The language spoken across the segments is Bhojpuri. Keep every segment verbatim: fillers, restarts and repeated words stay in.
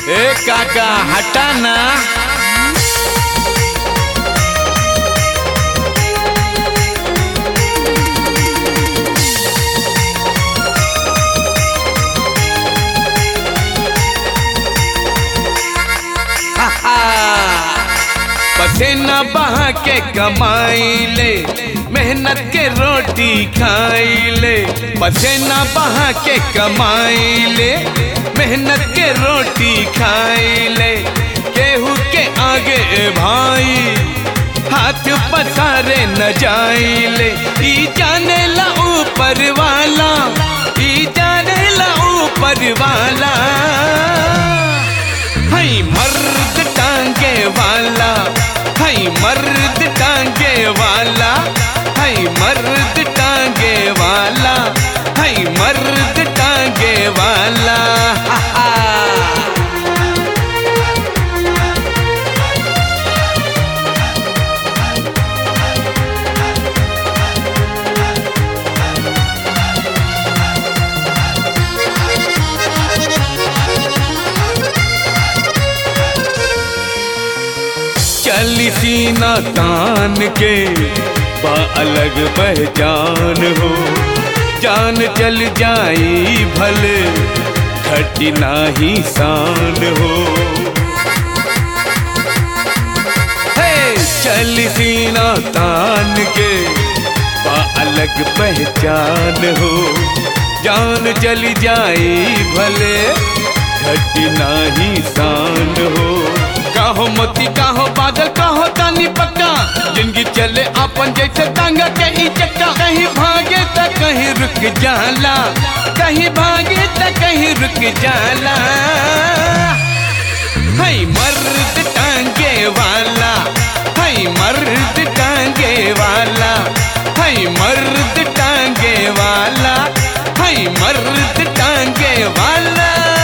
ए काका हटा ना। पसीना बहा के कमाई ले, मेहनत के रोटी खाई ले। पसीना बहा के कमाई ले, मेहनत के रोटी खाई ले। केहू के आगे भाई हाथ पसारे न जाई ले। ई जाने ला ऊपर वाला, ई जाने ला ऊपर वाला। हई मर्द टांगे वाला, हई मर्द टांगे वाला, हई मर्द टांगे वाला, हई मर्द टांगे वाला। चली सीना तान के बा अलग पहचान हो। जान चल जाई भले घटी नाही शान हो। हे चली सीना तान के बा अलग पहचान हो। जान चली जाई भले घटी नाही शान हो। काहो मोती काहो बादल काहो तानी पक्का, जिंदगी चले अपन जैसे टांगा के ई चक्का। कहीं भागे त कहीं रुक जाला, कहीं भागे त कहीं रुक जाला। हई मर्द टांगे वाला, हई मर्द टांगे वाला, हई मर्द टांगे वाला, हई मर्द टांगे वाला।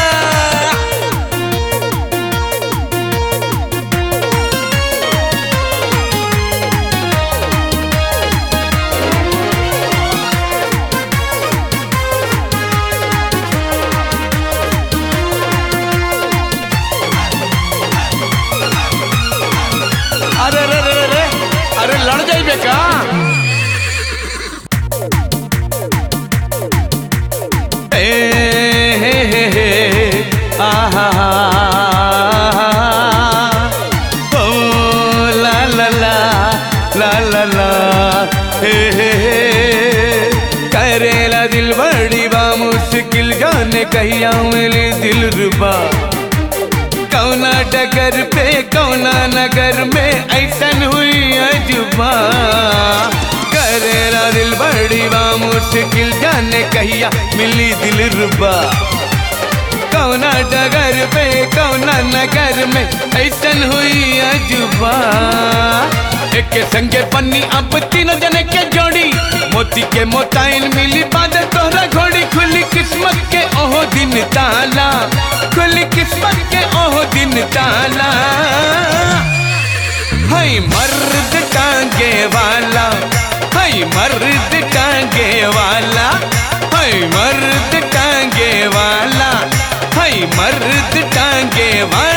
अरे रे रे रे अरे लड़ जाइबे का। ए हे हे हे आहा ओ ला ला ला ला ला ला हे हे हे। करेला दिल बड़ी बा मुश्किल जाने कहिया मिली दिल रुबा। कौना डगर पे कौना नगर में ऐसन हुई अजुबा। करेला दिल बड़ी बा मुश्किल जाने कहिया मिली दिल रुबा। कौना डगर पे कौना नगर में ऐसन हुई अजुबा। एक संगे पन्नी अब तीनों जने के जोड़ी, मोती के मोताइन मिली बादल तोहरा घोड़ी। खुली किस्मत के ओहो दिन ताला, खुली किस्मत के ओहो दिन ताला। हई मर्द टांगे वाला, हई मर्द टांगे वाला, हई मर्द टांगे वाला, हई मर्द टांगे वाला।